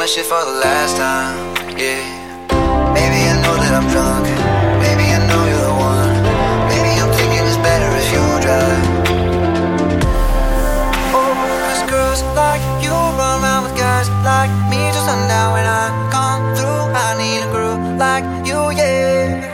my shit for the last time, yeah. Maybe I know that I'm drunk, maybe I know you're the one. Maybe I'm thinking it's better if you drive. Oh, 'cause girls like you run around with guys like me till sundown. When I come through, I need a girl like you, yeah.